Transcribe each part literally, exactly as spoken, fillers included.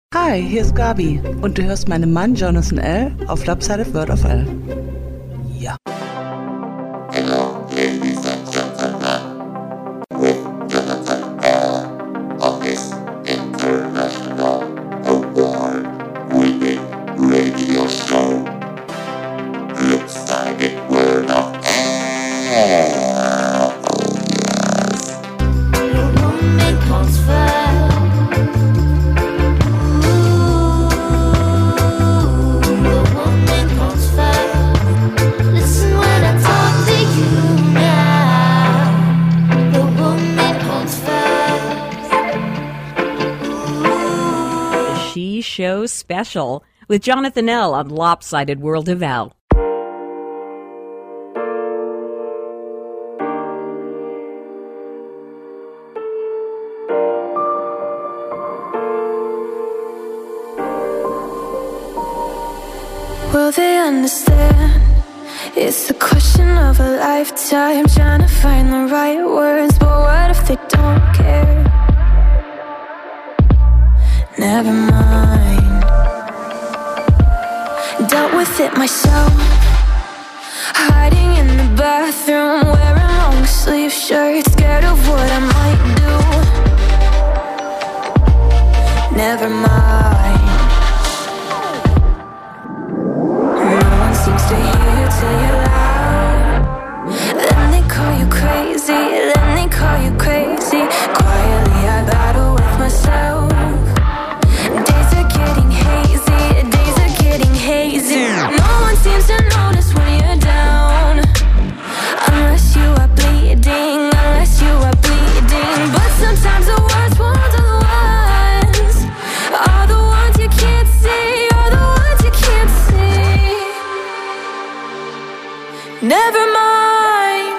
Hi, hier ist Gabi und du hörst meinen Mann Jonathan L. auf Lopsided World of L. Ja. Hello, ladies and gentlemen, with Jonathan L. on this international award-winning radio show, Lopsided World of L. Oh yes. Le monde est transfert. She Show Special with Jonathan L. on Lopsided World of L. Will they understand? It's the question of a lifetime, trying to find the right words. But what if they don't care? Never mind. Dealt with it myself, hiding in the bathroom, wearing long sleeve shirts, scared of what I might do. Never mind. No one seems to hear you till you're loud. Then they call you crazy, then they call you crazy. Quietly I battle with myself. Days are getting hazy, days are getting hazy. No one seems to notice when you're down, unless you are bleeding, unless you are bleeding. But sometimes the worst ones are the ones, are the ones you can't see, are the ones you can't see. Never mind.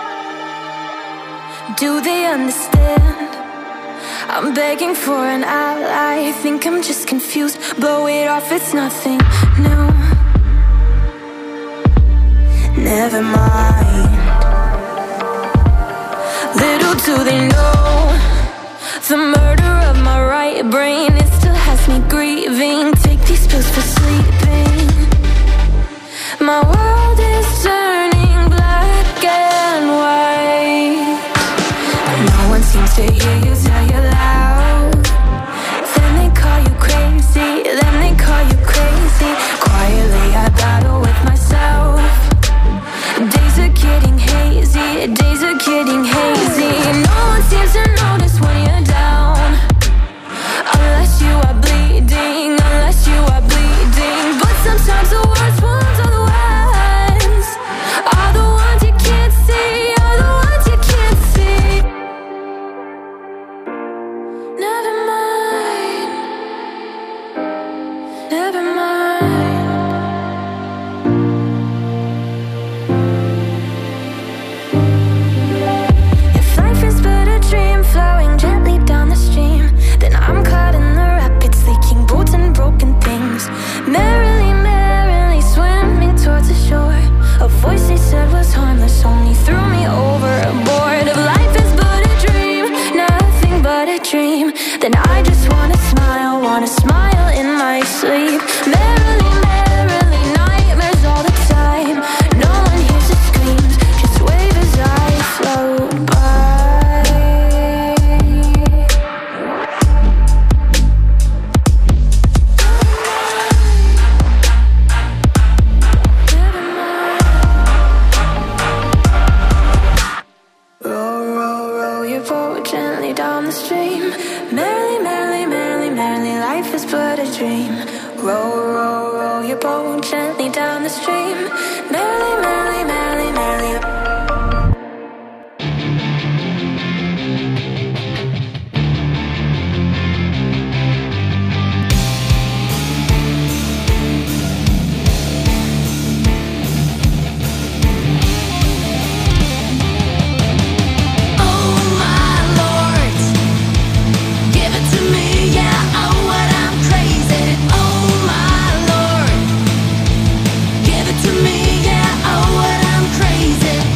Do they understand? I'm begging for an ally. Think I'm just confused. Blow it off, it's nothing new. Never mind. Little do they know, the murder of my right brain, it still has me grieving. Take these pills for sleeping. My world is turning black and white. No one seems to hear you tell you loud. Then they call you crazy, then they call you crazy. Quietly I battle with myself. Days are getting hazy, days are getting hazy. No one seems to notice when you're down, unless you are bleeding, unless you are bleeding. But sometimes the worst ones are the ones, are the ones you can't see, are the ones you can't see. Never mind, never mind. If life is but a dream flowing gently down the stream, then I'm caught in the rapids, leaking boats and broken things. Merrily, merrily swimming towards the shore. A voice they said was harmless only threw me overboard. If life is but a dream, nothing but a dream, then I just wanna smile, wanna smile in my sleep. Merrily, merrily, nightmares all the time. No one hears the screams, just wave as I float by. Row, row, row your boat gently down the stream. Merrily, merrily, merrily, merrily, life is but a dream. Row, row, row your boat gently down the stream. Merrily, merrily, merrily, merrily. Oh my Lord, give it to me, yeah, oh what I'm crazy. Oh my Lord, give it to me, yeah, oh what I'm crazy.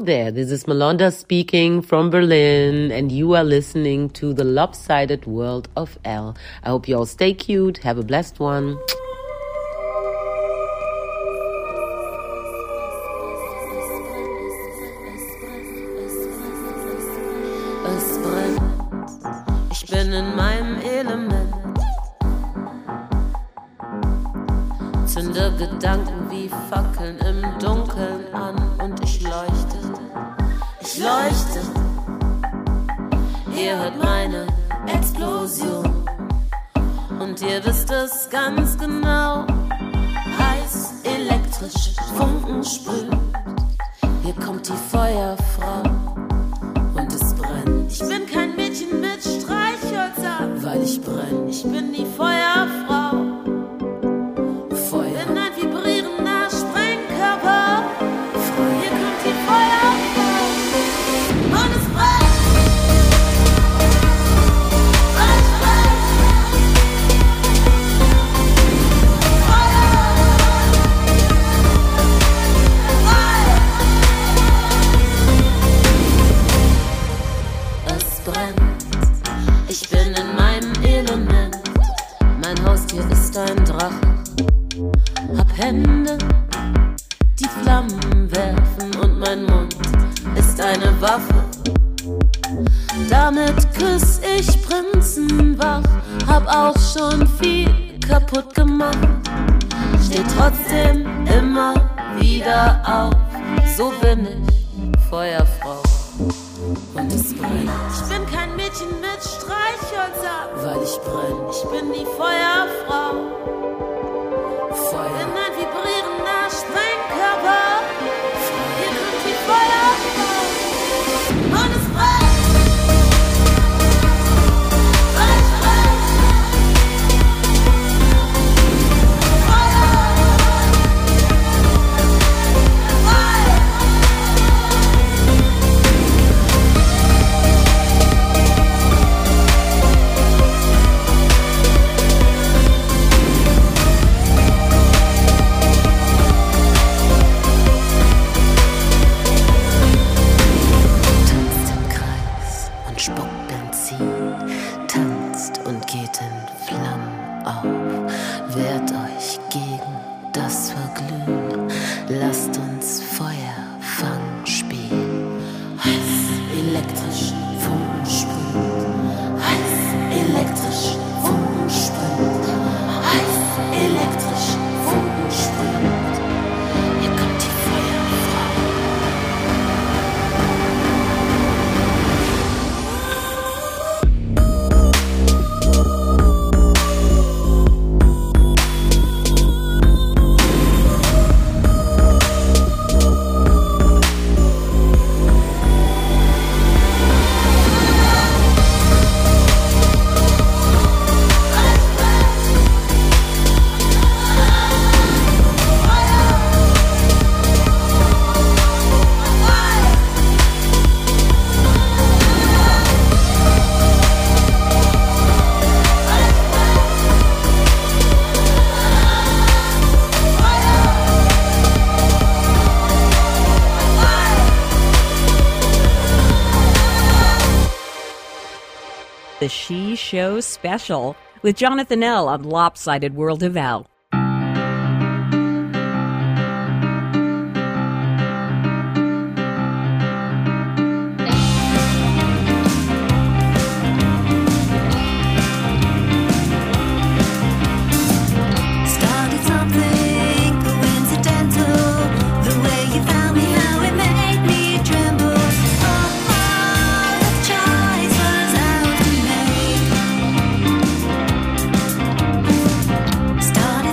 there. This is Malonda speaking from Berlin, and you are listening to The Lopsided World of L. I hope you all stay cute. Have a blessed one. Es brennt, ich bin in meinem Element. Zünde Gedanken wie Fackeln im Dunkeln an und ich leuchte, ich leuchte. Ihr hört meine Explosion und ihr wisst es ganz genau. Heiß, elektrisch, Funken sprühen. Hier kommt die Feuerfrau und es brennt. Ich bin kein Mädchen mit Streichhölzern, weil ich brenn. Ich bin die Feuerfrau. Feuer. Bin ein vibrierender Sprengkörper. Hier kommt die Feuerfrau und es brennt. Es brennt. Feuer. Feuer. Es brennt. Ich bin in meinem Element. Mein Haustier ist ein Drache. Hab Hände, die Flammen werfen und mein Mund ist eine Waffe. Damit küss ich Prinzen wach, hab auch schon viel kaputt gemacht. Steh trotzdem immer wieder auf, so bin ich Feuerfrau und es brennt. Ich bin kein Mädchen mit Streichhölzern, weil ich brenn. Ich bin die Feuerfrau. Feuer. Bin ein vibrierender Sprengkörper. Hier kommt die Feuerfrau und es brennt. Es brennt. Feuer. The She Show Special with Jonathan L. on Lopsided World of L. Started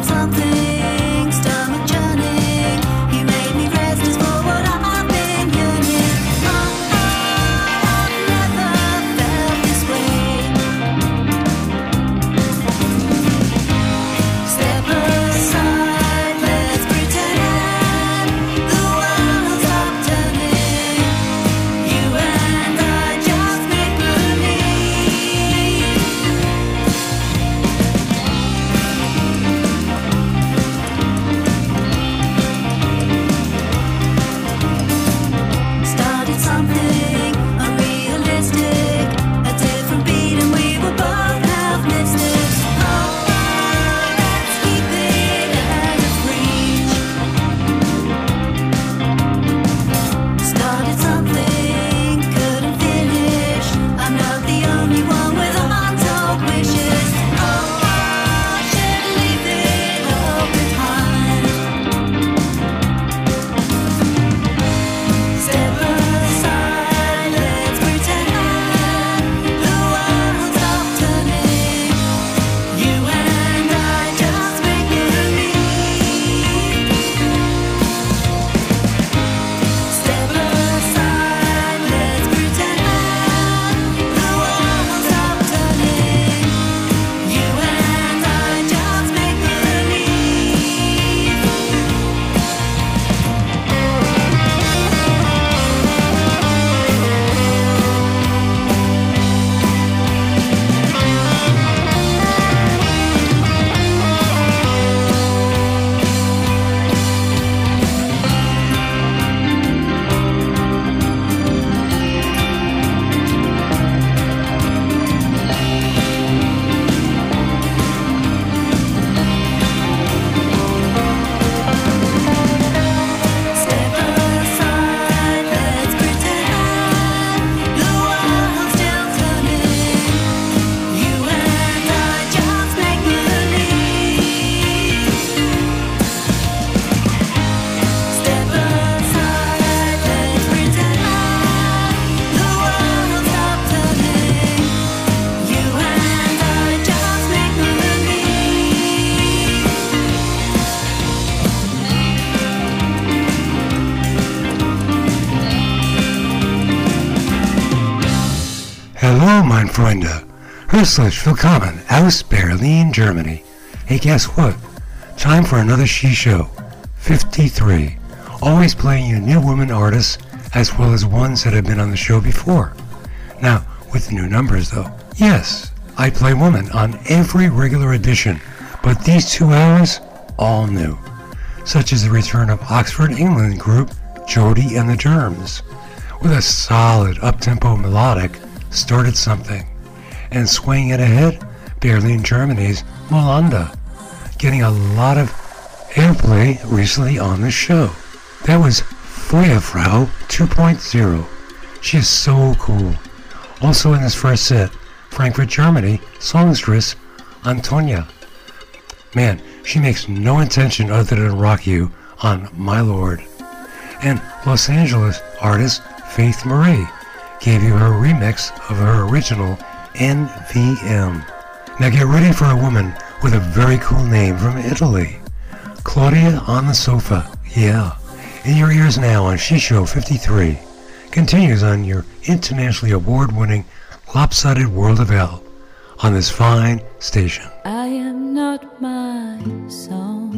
Freunde. Herzlich willkommen aus Berlin, Germany. Hey, guess what? Time for another She Show. fifty-three. Always playing you new women artists as well as ones that have been on the show before. Now, with new numbers though. Yes, I play women on every regular edition, but these two hours, all new. Such as the return of Oxford, England group Jody and the Germs, with a solid up-tempo melodic, Started Something. And swaying it ahead, Berlin, Germany's Molanda, getting a lot of airplay recently on the show. That was Feuerfrau two point oh. She is so cool. Also in this first set, Frankfurt, Germany, songstress Antonia. Man, she makes no intention other than rock you on My Lord. And Los Angeles artist Faith Marie gave you her remix of her original N V M. Now get ready for a woman with a very cool name from Italy. Claudia on the Sofa, yeah. In your ears now on She Show fifty-three. Continues on your internationally award-winning Lopsided World of L on this fine station. I am not my song.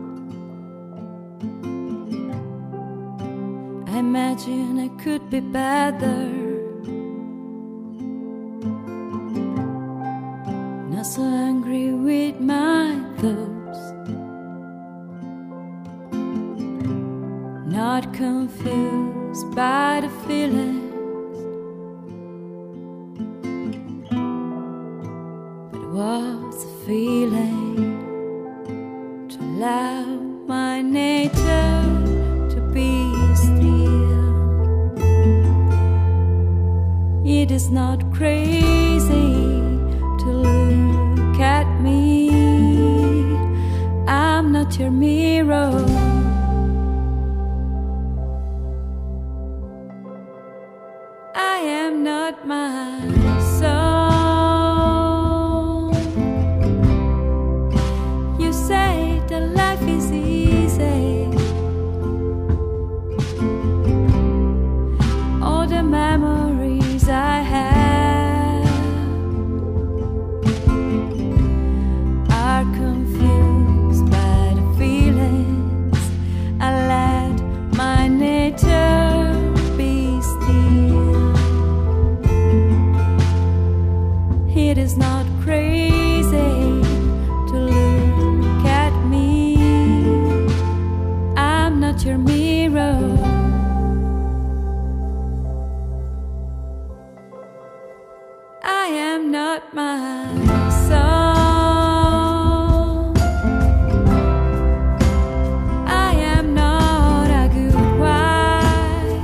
I imagine I could be better. Not so angry with my thoughts, not confused by the feelings, but what's the feeling to allow my nature to be still? It is not crazy to look at me. I'm not your mirror. I am not my song. You say that life is easy. All the memories I have are confused by the feelings. I let my nature be still. It is not crazy to look at me. I'm not your mirror. I am not my song. I am not a good wife.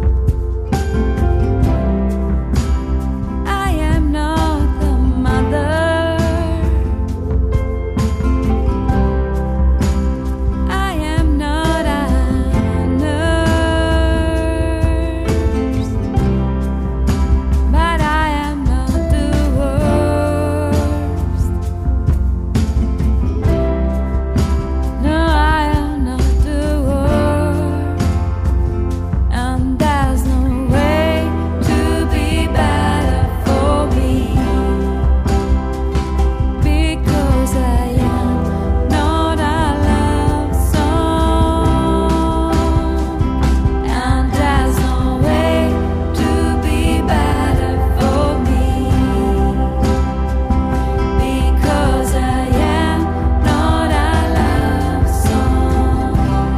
I am not the mother. I am not a nurse, but I am not the worst. No, I am not the worst. And there's no way to be better for me, because I am not a love song. And there's no way to be better for me, because I am not a love song.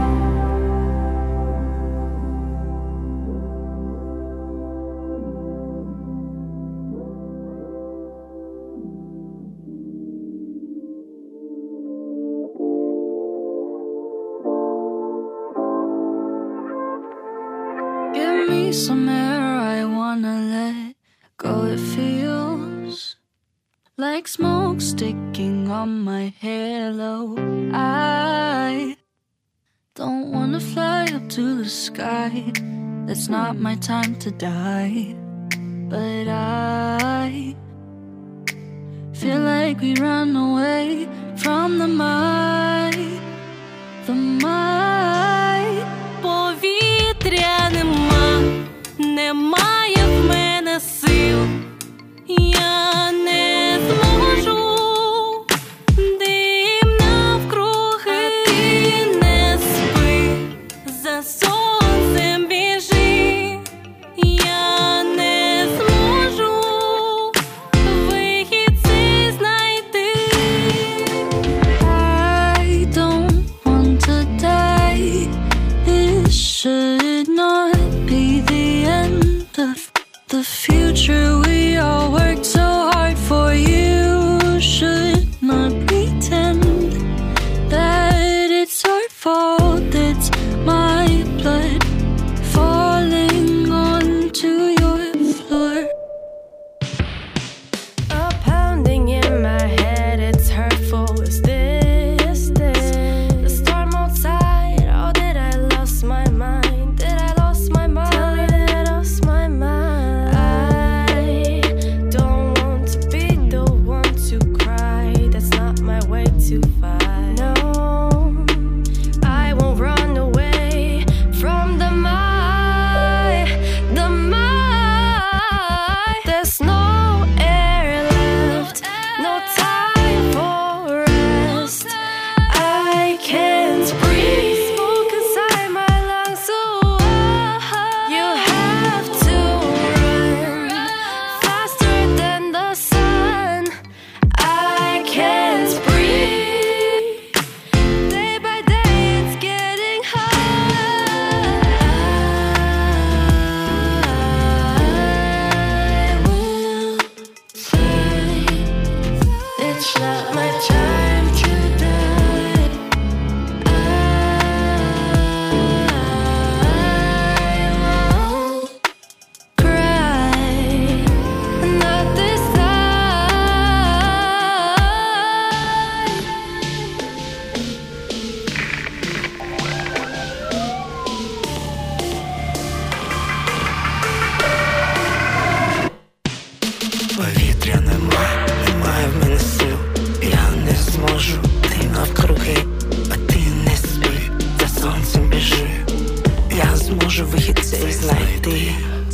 Give me some air, I wanna let go. It feels like smoke sticking on my halo. I don't wanna fly up to the sky. That's not my time to die. But I feel like we run away from the might. The might. Повітря нема, немає в мене сил. Я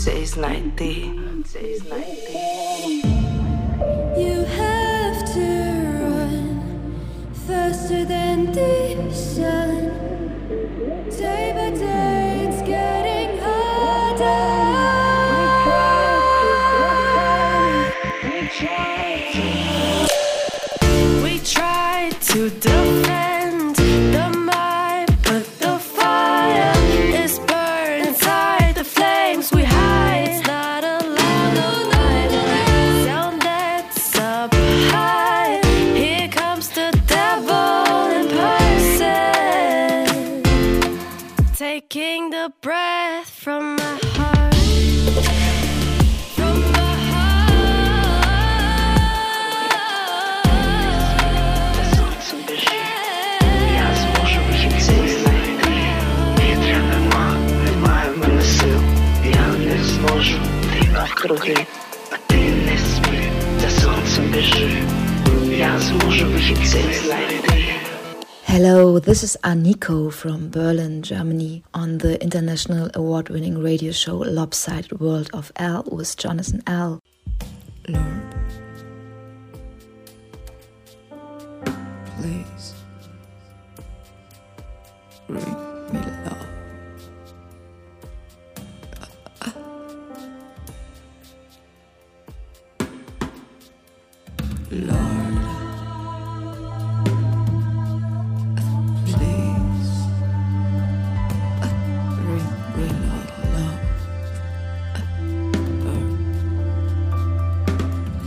Today's night day. Today's night day. You have to run faster than the sun. Day by day it's getting harder. We try to defend the mind, but the fire is burned inside the flames we hide. It's not a loud sound that's up high. Here comes the devil in person, taking the breath from my heart. From my в круги, а ты не спи, за солнцем бежи. Я сможу выхить из найти. Hello, this is Aniko from Berlin, Germany, on the international award-winning radio show Lopsided World of L with Jonathan L. Lord, please bring me love. Lord, please bring me love.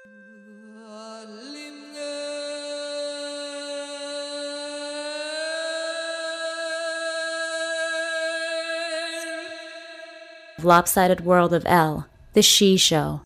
Lopsided World of L, The She Show.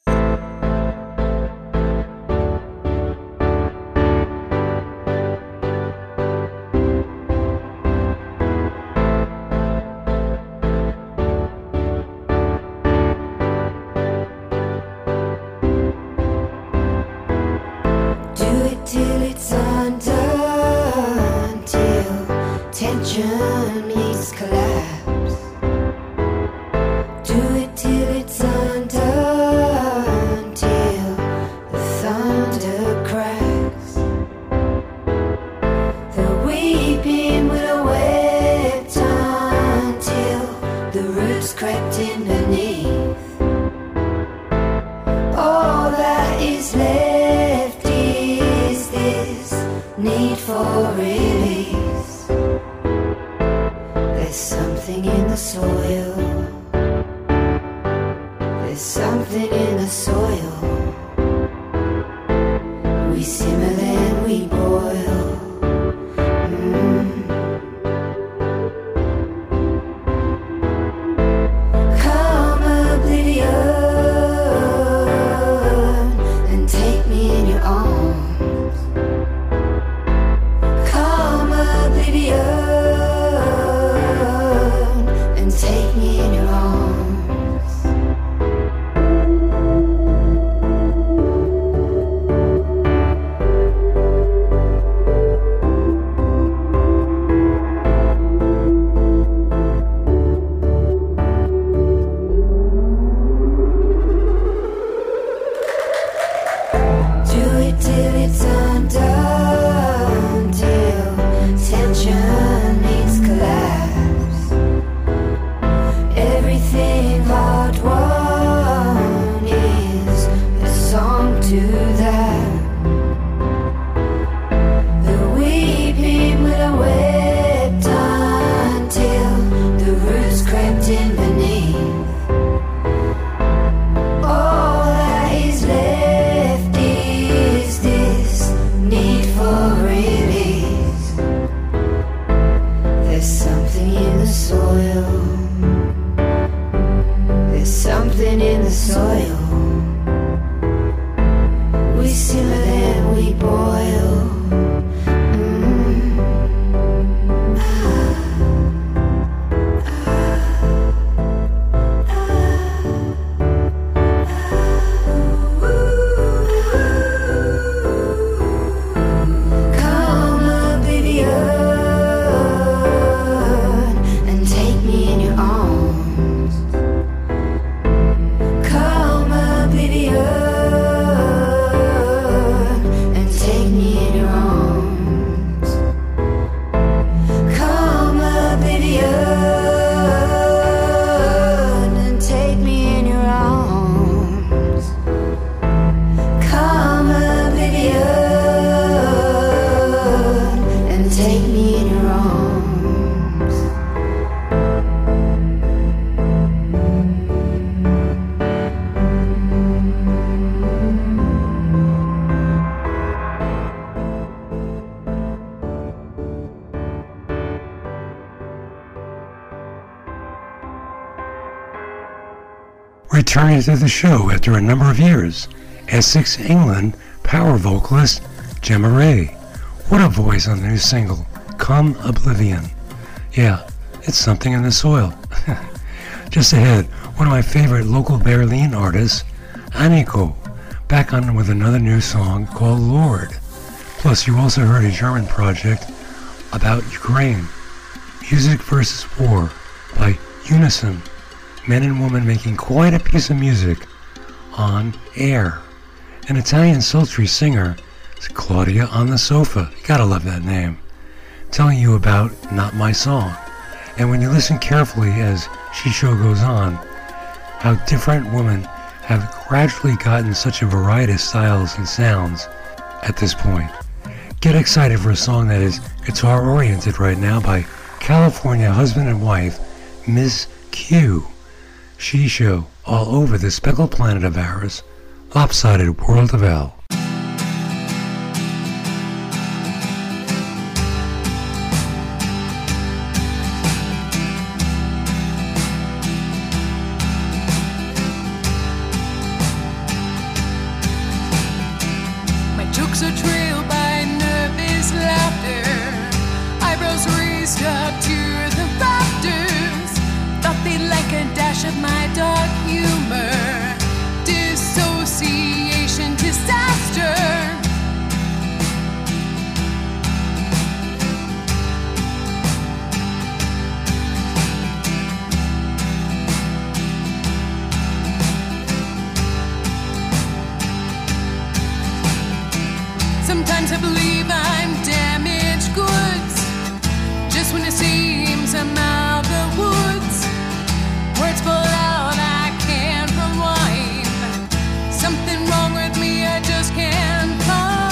Returning to the show after a number of years, Essex, England power vocalist Gemma Ray. What a voice on the new single, Come Oblivion. Yeah, it's something in the soil. Just ahead, one of my favorite local Berlin artists, Anniko, back on with another new song called Lord. Plus, you also heard a German project about Ukraine, Music versus War by Unison. Men and women making quite a piece of music on air. An Italian sultry singer is Claudia on the Sofa. You gotta love that name. Telling you about Not My Song. And when you listen carefully as She Show goes on, how different women have gradually gotten such a variety of styles and sounds at this point. Get excited for a song that is guitar-oriented right now by California husband and wife, Miss Q. She Show, all over the speckled planet of ours, Lopsided World of L. Jokes are trailed by nervous laughter. Eyebrows raised up to the rafters. Thought they'd like a dash of my dark humor. Dissociation, disaster. Sometimes I believe I'm damaged goods. Just when it seems I'm out the woods, words fall out, I can't rewind. Something wrong with me, I just can't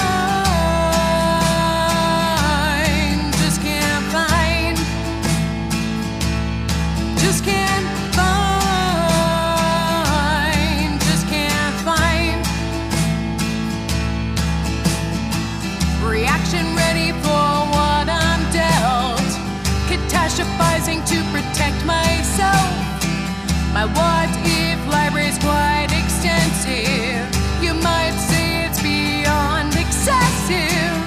find. Just can't find. Just can't find. Just can't find. Reaction ready for what I'm dealt. Catastrophizing to protect myself. My what if library's quite extensive. You might say it's beyond excessive.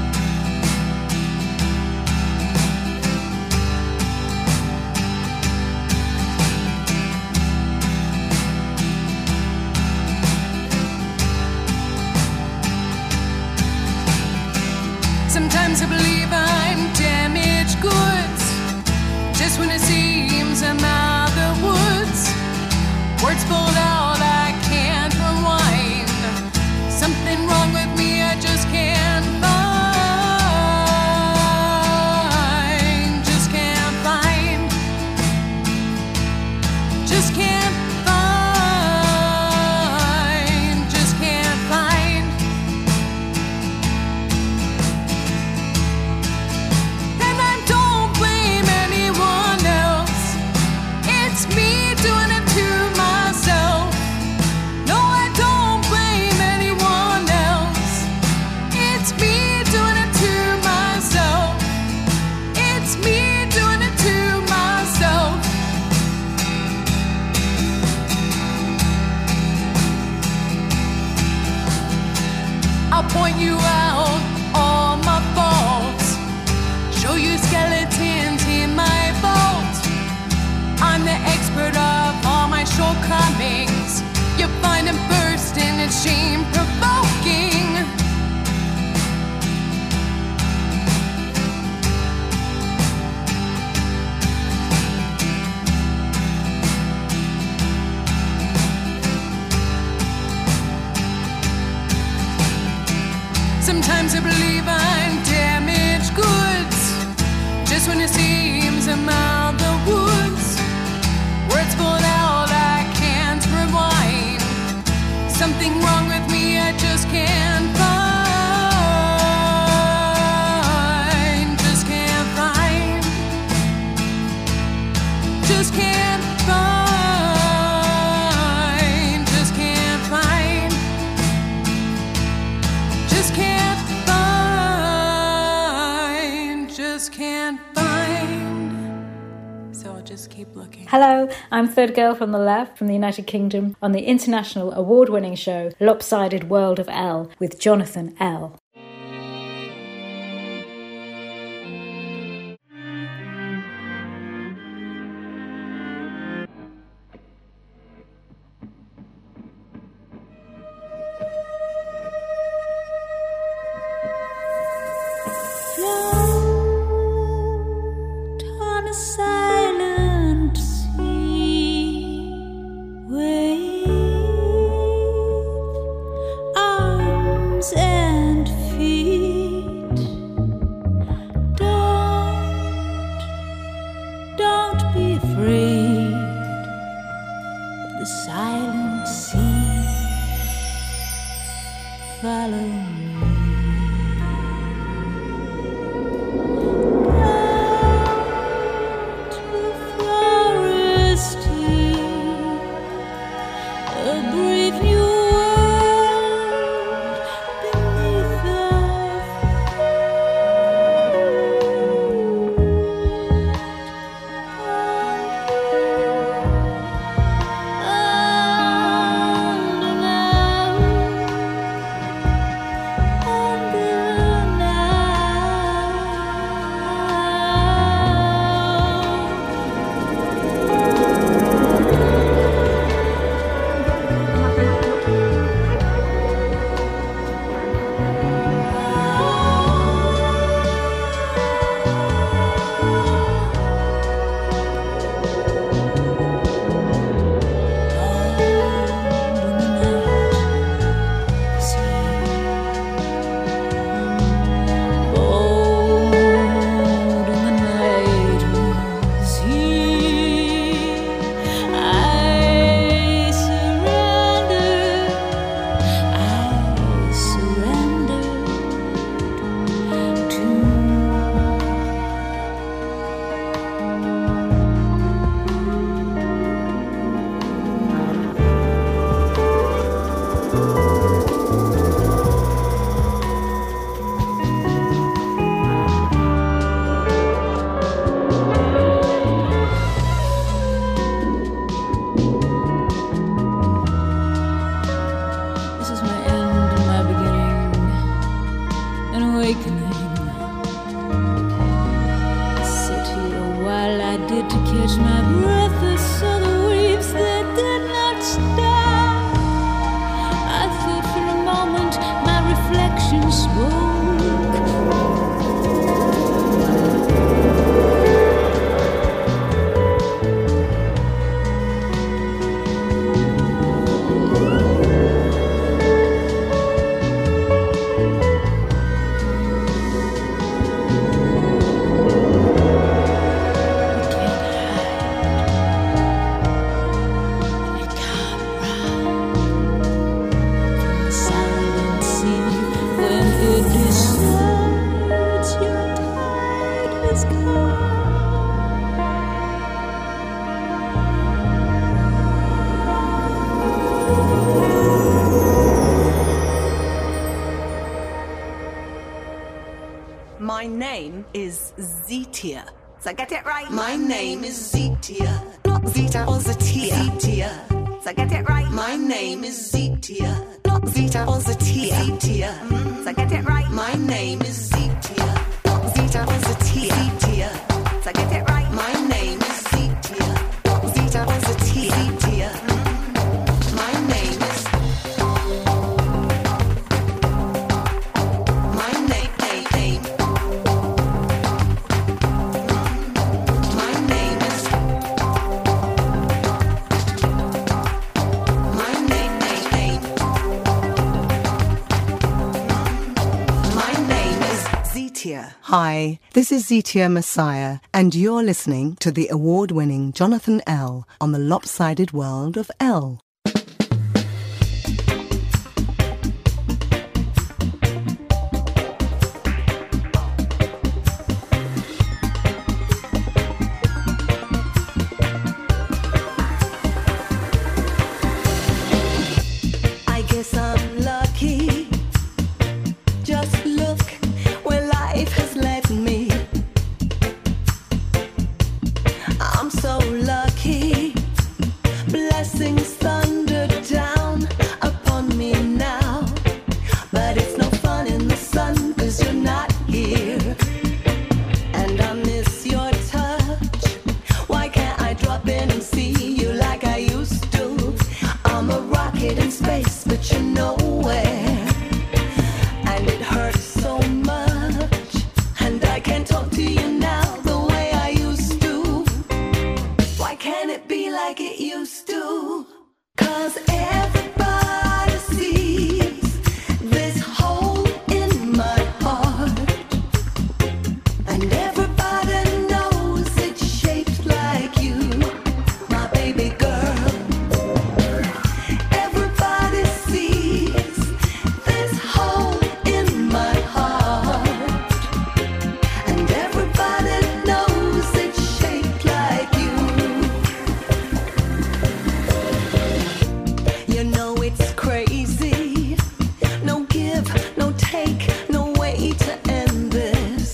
Sometimes I believe I'm damaged goods. Just when it seems I'm out the woods, words pulled out, I can't rewind. Something wrong with me, I just can't find. Just can't find. Just can't find. Just can't find. And I don't blame anyone else. It's me doing it to myself. No, I don't blame anyone else. It's me doing it to myself. It's me doing it to myself. I'll point you out all my faults. Show you skeletons in my vault. I'm the expert of all my shortcomings. You find them first and it's shame provoking. Sometimes I believe I'm damaged goods. Just when it seems I'm out the woods, words pulled out, I can't rewind. Something wrong with me, I just can't find. Just can't find. Just can't find. Just can't find. Just can't find. Just can't find. So I'll just keep looking. Hello, I'm Third Girl from the Left from the United Kingdom on the international award-winning show Lopsided World of L with Jonathan L. Float on a silent sea, wave arms and feet. Don't, don't be afraid of the silent sea. Follow me. A brave new world. This is my end and my beginning, an awakening. I sit here while I did to catch my breath. I saw the waves that did not stop. I thought for a moment my reflection spoke. My name is Zetia. So get it right. My name is Zetia. Not Zeta or Zatia. Zetia. So get it right. My name is Zetia. Not Zeta or Zatia. Zetia. Mm. So get it right. My name is Zetia. Not Zeta or Zatia. Zetia. So get it right. My name is Zetia. Not Zeta or Zatia. Zetia. Mm. My name is. My name, name, name. My name is. My name, name, name. My name is Zetia. Hi, this is Zetia Messiah, and you're listening to the award-winning Jonathan L. on the Lopsided World of L. I guess I'm lucky. Just look where life has led me. I'm so lucky. Blessings thunder down upon me now. But it's no fun in the sun, 'cause you're not here. And I miss your touch. Why can't I drop in and see you like I used to? I'm a rocket in space, but you're nowhere. And it hurts so much. And I can't talk to you now the way I used to. Why can't it be like it used to? 'Cause everybody sees this hole in my heart. And everybody knows it's shaped like you, my baby girl. Everybody sees this hole in my heart. And everybody knows it's shaped like you. You know it's crazy. No give, no take, no way to end this.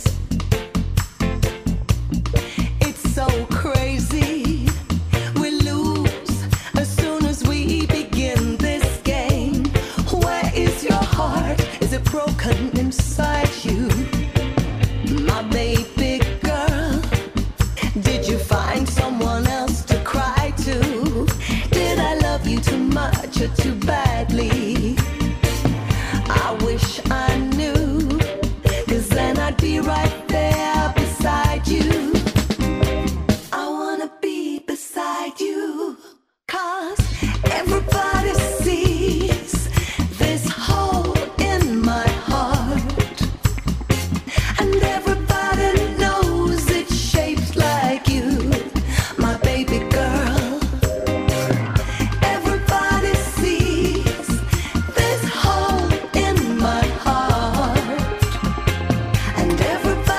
It's so crazy. We lose as soon as we begin this game. Where is your heart? Is it broken inside you? My baby girl, did you find someone else to cry to? Did I love you too much or too badly? I wish I knew, 'cause then I'd be right there beside you. I wanna be beside you, 'cause everybody sees this hole in my heart. And everybody knows it's shaped like you, my baby girl. Everybody sees this hole in my heart. And everybody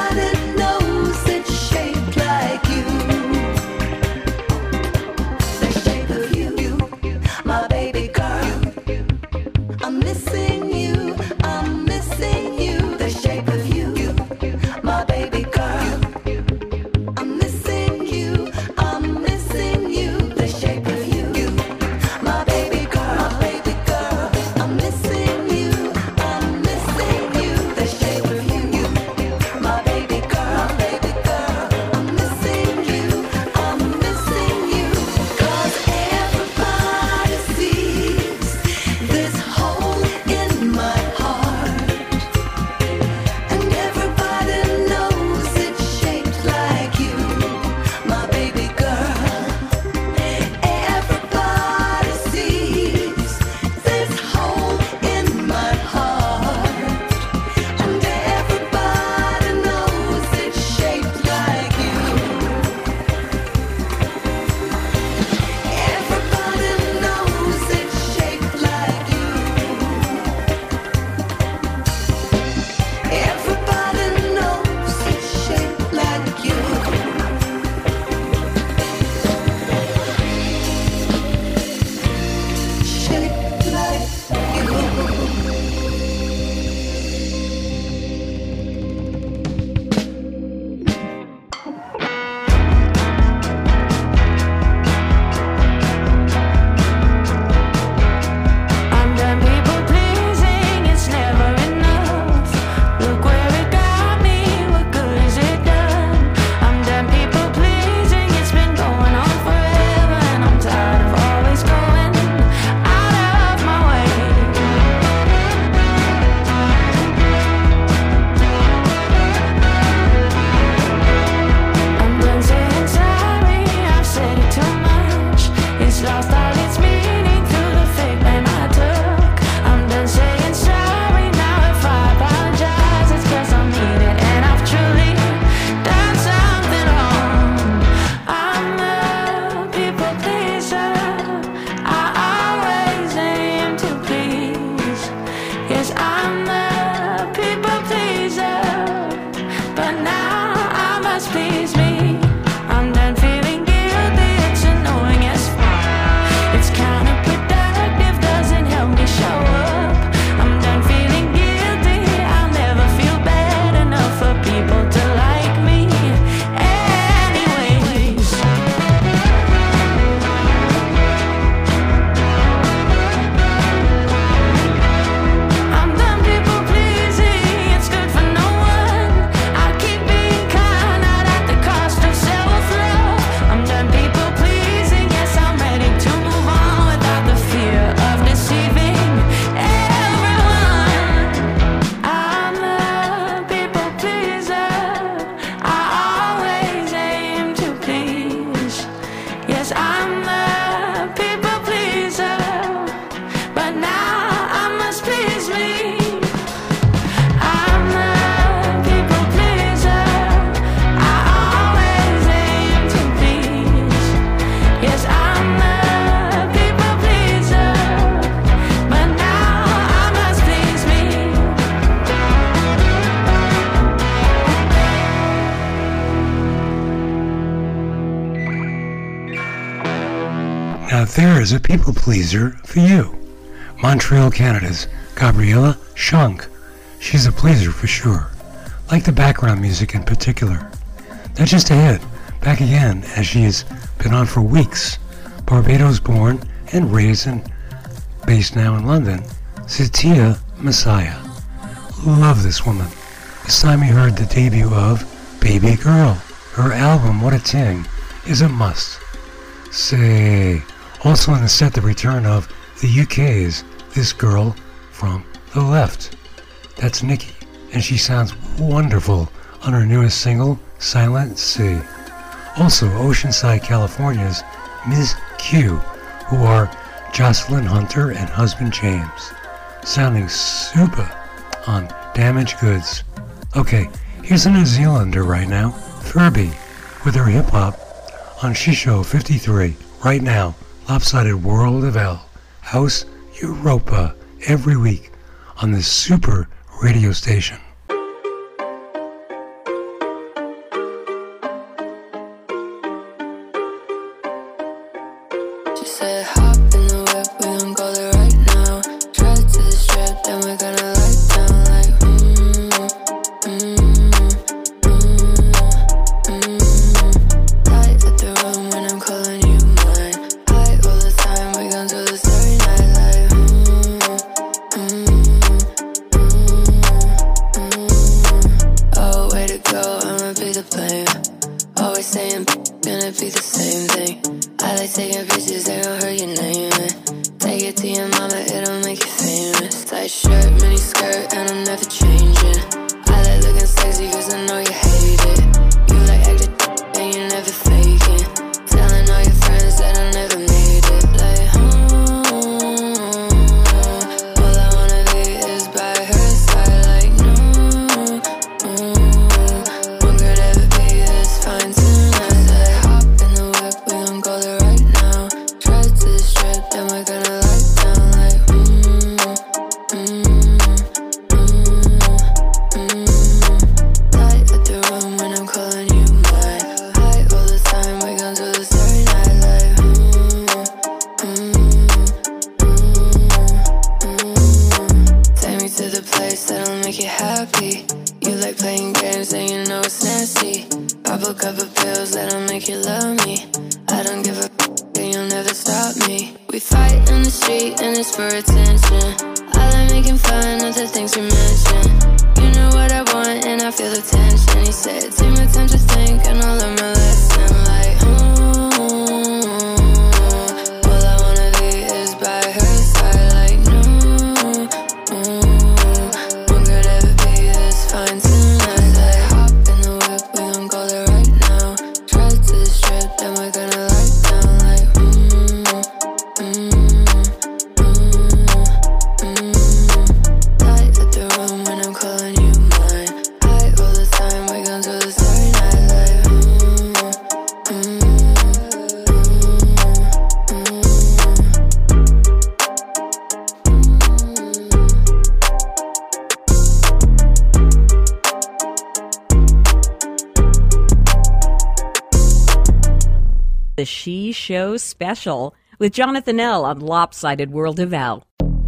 there is a people pleaser for you. Montreal, Canada's Gabriella Shunk. She's a pleaser for sure. Like the background music in particular. That's just ahead. Back again, as she has been on for weeks. Barbados born and raised and based now in London, Zatia Messiah. Love this woman. This time we heard the debut of Baby Girl. Her album, What a Ting, is a must. Say, also in the set, the return of the U K's This Girl from the Left. That's Nikki, and she sounds wonderful on her newest single, Silent Sea. Also, Oceanside, California's Miz Q, who are Jocelyn Hunter and husband James. Sounding super on Damaged Goods. Okay, here's a New Zealander right now, Furby, with her hip-hop on Shisho fifty-three, right now, Lopsided World of L, House Europa, every week on this super radio station. She said, hop in the whip, we gon' go there right now. Drive to the strip, then we're gonna light down like mm, mm, mm, mm. Light at the room when I'm calling you mine. High all the time, we gon' do this every night like mm, mm, mm, mm. Oh, way to go, I'ma be the blame. Always saying, gonna be the same thing. I like taking pictures, they gon' hurt your name. Take it to your mama, it'll make you famous. Tight shirt, mini skirt, and I'm never changing. I like looking sexy cause I know you hate it. You like acting and you never faking. Telling all your friends that I never made it. Like, hmm, all I wanna be is by her side. Like, no, mm, one could ever be this fine tonight. Like, hop in the whip, we gon' go there right now. Drive to the strip, then we're gonna light down like mm, mm, mm, mm. Light at the room when I'm calling you mine. High all the time, we gon' do this every night like mm, mm, mm, mm. Take me to the place that'll make you happy. You like playing games and you know it's nasty. Pop a couple pills that'll make you love me. I don't give a f***, and you'll never stop me. We fight in the street and it's for attention. I like making fun of the things you mention. You know what I want and I feel the tension. He said, take my time to think and I'll learn my lesson. Like, mm, all I wanna be is by her side. Like, no, mm, one could ever be this fine tonight. Like, hop in the whip, we gon' go there right now. Drive to the strip, then we're gonna light down like mm, mm, mm, mm. Light at the room when I'm calling you mine. High all the time, we gon' do this every night like mm, mm, mm, The She Show Special with Jonathan L. on Lopsided World of L.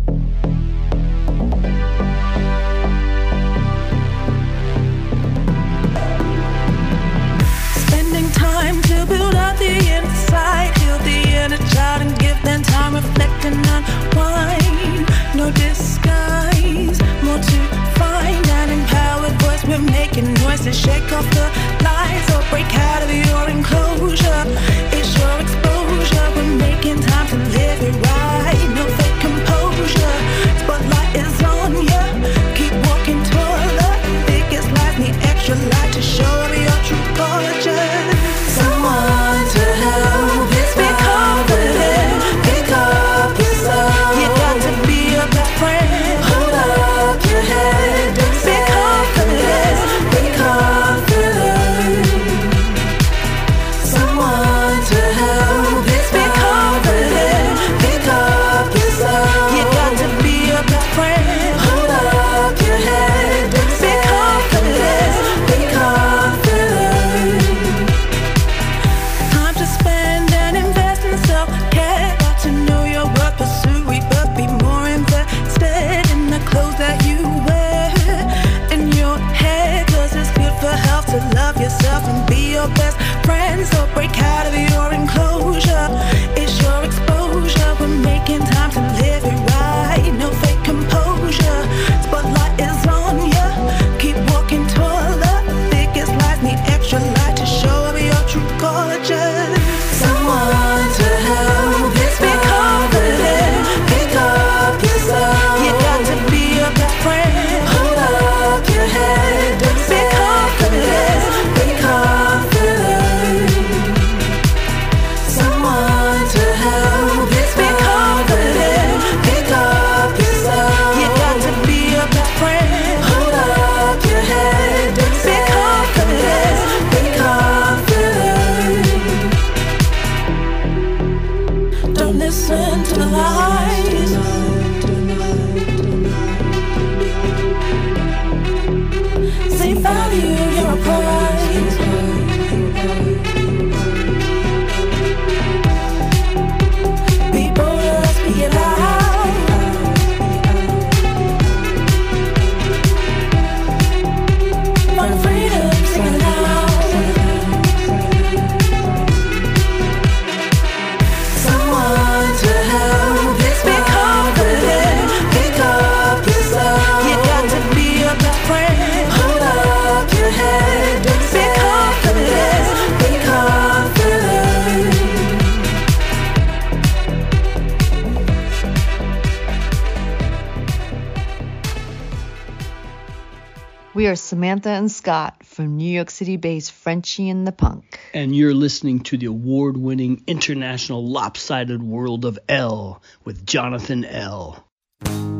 Spending time to build up the inside, heal the inner child and give them time reflecting on wine. No disguise, more to find. An empowered voice, we're making noise to shake off the lies or break out of your enclosure. It's your exposure, we're making time to live it right. No fake composure, spotlight is on ya. Keep walking toward the biggest lies, need extra light to show your true gorgeous. Someone to help, be confident, pick up yourself. You got to be We are Samantha and Scott from New York City-based Frenchie and the Punk. And you're listening to the award-winning international lopsided world of L with Jonathan L.